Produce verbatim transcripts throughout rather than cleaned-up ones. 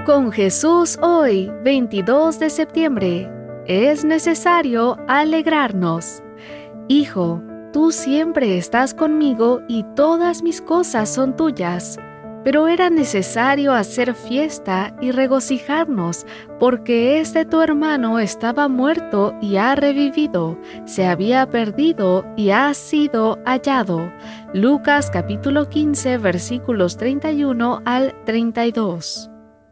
Con Jesús hoy, veintidós de septiembre, es necesario alegrarnos. Hijo, tú siempre estás conmigo y todas mis cosas son tuyas. Pero era necesario hacer fiesta y regocijarnos, porque este tu hermano estaba muerto y ha revivido, se había perdido y ha sido hallado. Lucas capítulo quince, versículos treinta y uno al treinta y dos.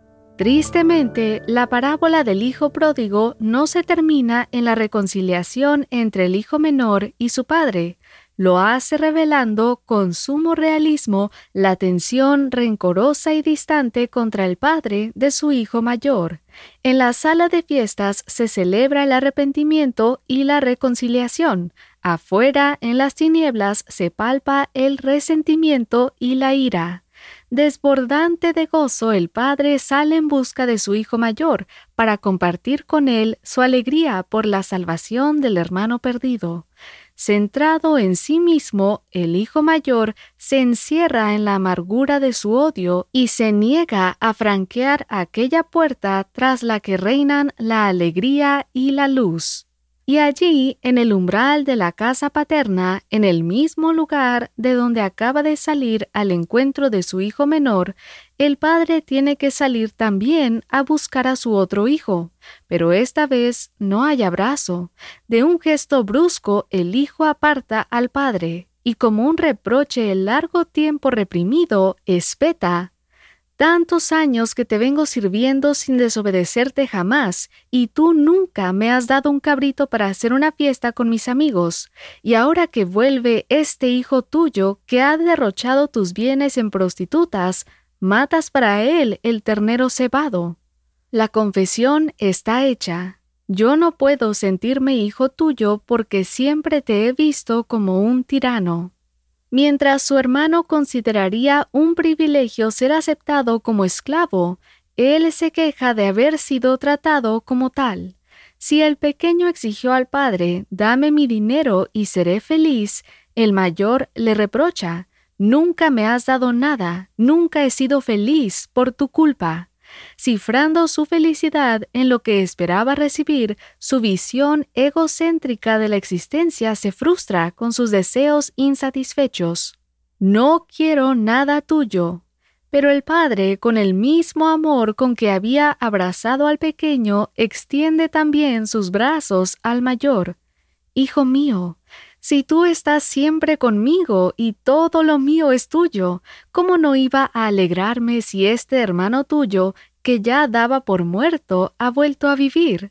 Tristemente, la parábola del hijo pródigo no se termina en la reconciliación entre el hijo menor y su padre. Lo hace revelando con sumo realismo la tensión rencorosa y distante contra el padre de su hijo mayor. En la sala de fiestas se celebra el arrepentimiento y la reconciliación. Afuera, en las tinieblas, se palpa el resentimiento y la ira. Desbordante de gozo, el padre sale en busca de su hijo mayor para compartir con él su alegría por la salvación del hermano perdido. Centrado en sí mismo, el hijo mayor se encierra en la amargura de su odio y se niega a franquear aquella puerta tras la que reinan la alegría y la luz. Y allí, en el umbral de la casa paterna, en el mismo lugar de donde acaba de salir al encuentro de su hijo menor, el padre tiene que salir también a buscar a su otro hijo. Pero esta vez no hay abrazo. De un gesto brusco, el hijo aparta al padre, y como un reproche el largo tiempo reprimido, espeta: «Tantos años que te vengo sirviendo sin desobedecerte jamás, y tú nunca me has dado un cabrito para hacer una fiesta con mis amigos. Y ahora que vuelve este hijo tuyo que ha derrochado tus bienes en prostitutas, matas para él el ternero cebado». La confesión está hecha. Yo no puedo sentirme hijo tuyo porque siempre te he visto como un tirano. Mientras su hermano consideraría un privilegio ser aceptado como esclavo, él se queja de haber sido tratado como tal. Si el pequeño exigió al padre: «Dame mi dinero y seré feliz», el mayor le reprocha: «Nunca me has dado nada, nunca he sido feliz por tu culpa». Cifrando su felicidad en lo que esperaba recibir, su visión egocéntrica de la existencia se frustra con sus deseos insatisfechos. «No quiero nada tuyo». Pero el padre, con el mismo amor con que había abrazado al pequeño, extiende también sus brazos al mayor. «Hijo mío, si tú estás siempre conmigo y todo lo mío es tuyo, ¿cómo no iba a alegrarme si este hermano tuyo, que ya daba por muerto, ha vuelto a vivir?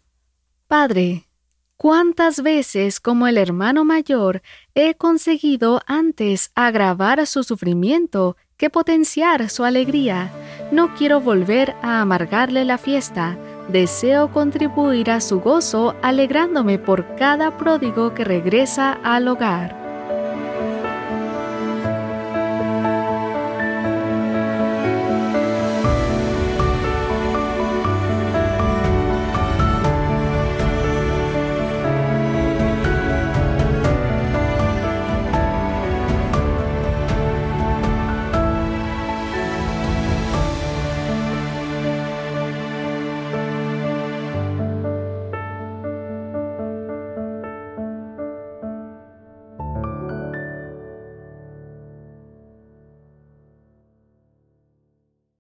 Padre, ¿cuántas veces como el hermano mayor he conseguido antes agravar su sufrimiento que potenciar su alegría? No quiero volver a amargarle la fiesta. Deseo contribuir a su gozo alegrándome por cada pródigo que regresa al hogar.